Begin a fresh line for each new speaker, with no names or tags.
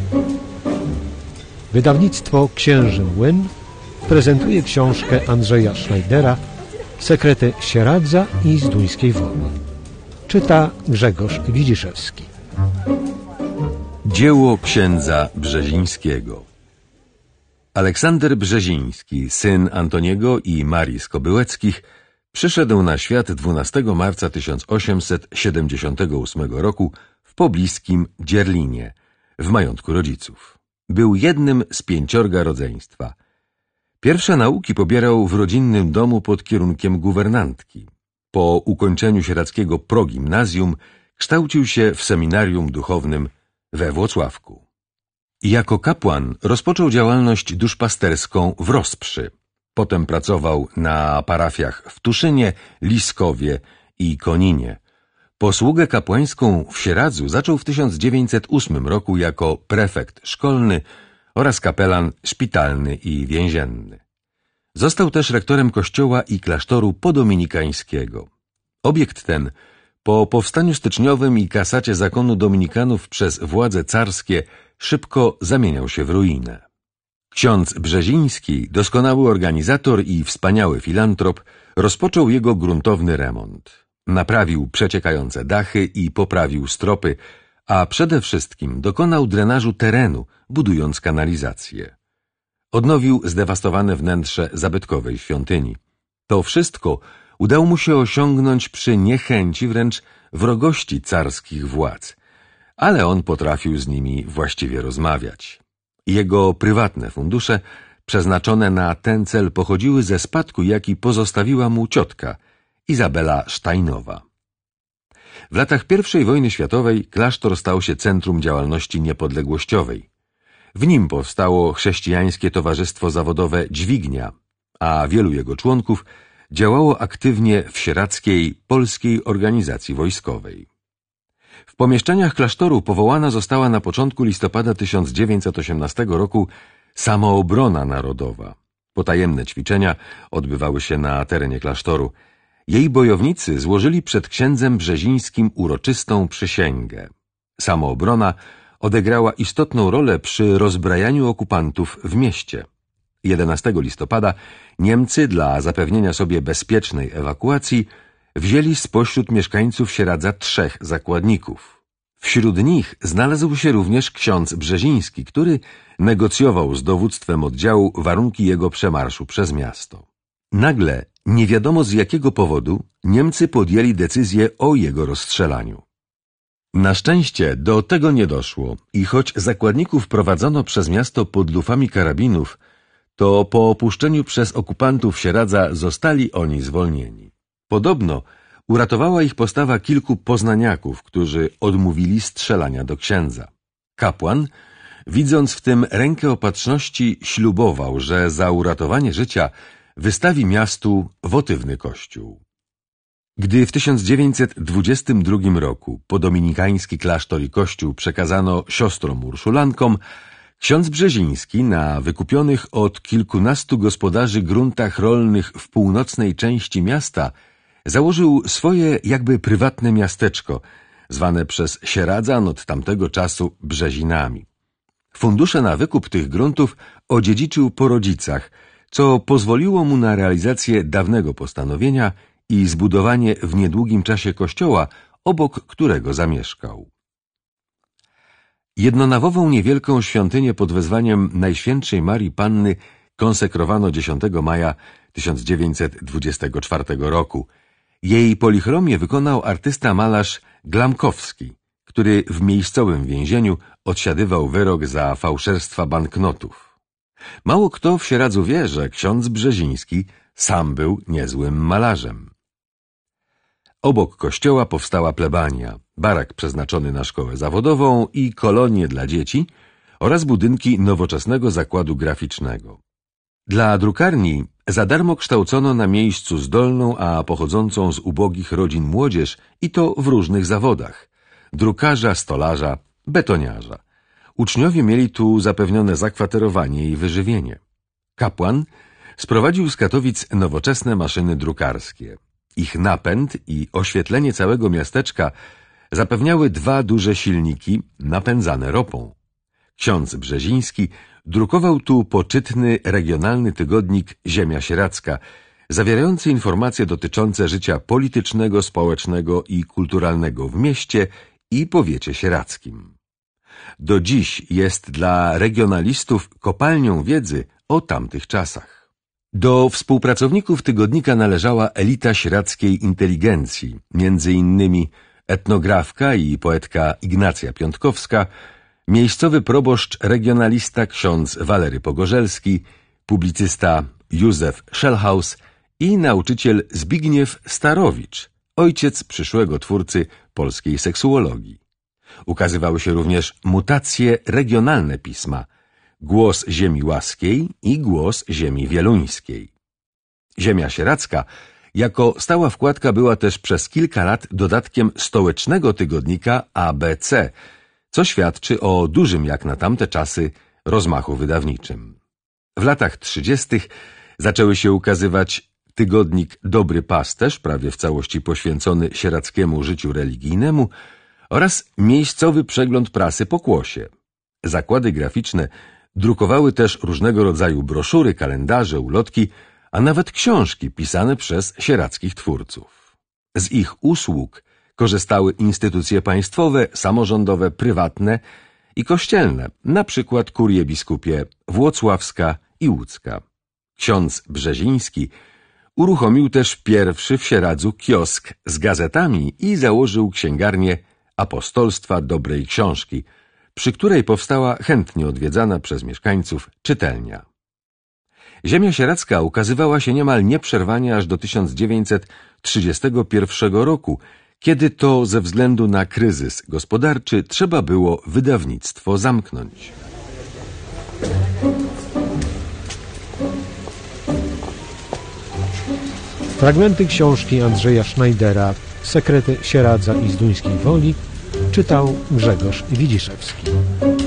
Wydawnictwo Księży Młyn prezentuje książkę Andrzeja Schneidera Sekrety Sieradza i Zduńskiej Woli. Czyta Grzegorz Widziszewski.
Dzieło księdza Brzezińskiego. Aleksander Brzeziński, syn Antoniego i Marii Skobyłeckich, przyszedł na świat 12 marca 1878 roku w pobliskim Dzierlinie, w majątku rodziców. Był jednym z 5 rodzeństwa. Pierwsze nauki pobierał w rodzinnym domu pod kierunkiem guwernantki. Po ukończeniu sieradzkiego progimnazjum kształcił się w seminarium duchownym we Włocławku. Jako kapłan rozpoczął działalność duszpasterską w Rosprzy. Potem pracował na parafiach w Tuszynie, Liskowie i Koninie. Posługę kapłańską w Sieradzu zaczął w 1908 roku jako prefekt szkolny oraz kapelan szpitalny i więzienny. Został też rektorem kościoła i klasztoru podominikańskiego. Obiekt ten po powstaniu styczniowym i kasacie zakonu dominikanów przez władze carskie szybko zamieniał się w ruinę. Ksiądz Brzeziński, doskonały organizator i wspaniały filantrop, rozpoczął jego gruntowny remont. Naprawił przeciekające dachy i poprawił stropy, a przede wszystkim dokonał drenażu terenu, budując kanalizację. Odnowił zdewastowane wnętrze zabytkowej świątyni. To wszystko udało mu się osiągnąć przy niechęci, wręcz wrogości carskich władz, ale on potrafił z nimi właściwie rozmawiać. Jego prywatne fundusze przeznaczone na ten cel pochodziły ze spadku, jaki pozostawiła mu ciotka, Izabela Steinowa. W latach I wojny światowej klasztor stał się centrum działalności niepodległościowej. W nim powstało chrześcijańskie towarzystwo zawodowe Dźwignia, a wielu jego członków działało aktywnie w sieradzkiej Polskiej Organizacji Wojskowej. W pomieszczeniach klasztoru powołana została na początku listopada 1918 roku Samoobrona Narodowa. Potajemne ćwiczenia odbywały się na terenie klasztoru. Jej bojownicy złożyli przed księdzem Brzezińskim uroczystą przysięgę. Samoobrona odegrała istotną rolę przy rozbrajaniu okupantów w mieście. 11 listopada Niemcy dla zapewnienia sobie bezpiecznej ewakuacji wzięli spośród mieszkańców Sieradza 3 zakładników. Wśród nich znalazł się również ksiądz Brzeziński, który negocjował z dowództwem oddziału warunki jego przemarszu przez miasto. Nagle, nie wiadomo z jakiego powodu, Niemcy podjęli decyzję o jego rozstrzelaniu. Na szczęście do tego nie doszło i choć zakładników prowadzono przez miasto pod lufami karabinów, to po opuszczeniu przez okupantów Sieradza zostali oni zwolnieni. Podobno uratowała ich postawa kilku poznaniaków, którzy odmówili strzelania do księdza. Kapłan, widząc w tym rękę opatrzności, ślubował, że za uratowanie życia wystawi miastu wotywny kościół. Gdy w 1922 roku podominikański klasztor i kościół przekazano siostrom urszulankom, ksiądz Brzeziński na wykupionych od kilkunastu gospodarzy gruntach rolnych w północnej części miasta założył swoje jakby prywatne miasteczko, zwane przez Sieradzan od tamtego czasu Brzezinami. Fundusze na wykup tych gruntów odziedziczył po rodzicach, co pozwoliło mu na realizację dawnego postanowienia i zbudowanie w niedługim czasie kościoła, obok którego zamieszkał. Jednonawową niewielką świątynię pod wezwaniem Najświętszej Marii Panny konsekrowano 10 maja 1924 roku. Jej polichromię wykonał artysta-malarz Glamkowski, który w miejscowym więzieniu odsiadywał wyrok za fałszerstwa banknotów. Mało kto w Sieradzu wie, że ksiądz Brzeziński sam był niezłym malarzem. Obok kościoła powstała plebania, barak przeznaczony na szkołę zawodową i kolonie dla dzieci oraz budynki nowoczesnego zakładu graficznego. Dla drukarni za darmo kształcono na miejscu zdolną, a pochodzącą z ubogich rodzin młodzież i to w różnych zawodach – drukarza, stolarza, betoniarza. Uczniowie mieli tu zapewnione zakwaterowanie i wyżywienie. Kapłan sprowadził z Katowic nowoczesne maszyny drukarskie. Ich napęd i oświetlenie całego miasteczka zapewniały 2 duże silniki napędzane ropą. Ksiądz Brzeziński drukował tu poczytny regionalny tygodnik Ziemia Sieradzka, zawierający informacje dotyczące życia politycznego, społecznego i kulturalnego w mieście i powiecie sieradzkim. Do dziś jest dla regionalistów kopalnią wiedzy o tamtych czasach. Do współpracowników tygodnika należała elita sieradzkiej inteligencji, między innymi etnografka i poetka Ignacja Piątkowska, miejscowy proboszcz regionalista ksiądz Walery Pogorzelski, publicysta Józef Schellhaus i nauczyciel Zbigniew Starowicz, ojciec przyszłego twórcy polskiej seksuologii. Ukazywały się również mutacje regionalne pisma, Głos Ziemi Łaskiej i Głos Ziemi Wieluńskiej. Ziemia Sieradzka jako stała wkładka była też przez kilka lat dodatkiem stołecznego tygodnika ABC, co świadczy o dużym jak na tamte czasy rozmachu wydawniczym. W latach 30. zaczęły się ukazywać tygodnik Dobry Pasterz, prawie w całości poświęcony sieradzkiemu życiu religijnemu, oraz miejscowy przegląd prasy Pokłosie. Zakłady graficzne drukowały też różnego rodzaju broszury, kalendarze, ulotki, a nawet książki pisane przez sierackich twórców. Z ich usług korzystały instytucje państwowe, samorządowe, prywatne i kościelne, na przykład kurie biskupie włocławska i łódzka. Ksiądz Brzeziński uruchomił też pierwszy w Sieradzu kiosk z gazetami i założył księgarnię Apostolstwa Dobrej Książki, przy której powstała chętnie odwiedzana przez mieszkańców czytelnia. Ziemia Sieradzka ukazywała się niemal nieprzerwanie aż do 1931 roku, kiedy to ze względu na kryzys gospodarczy trzeba było wydawnictwo zamknąć.
Fragmenty książki Andrzeja Schneidera Sekrety Sieradza i Zduńskiej Woli czytał Grzegorz Widziszewski.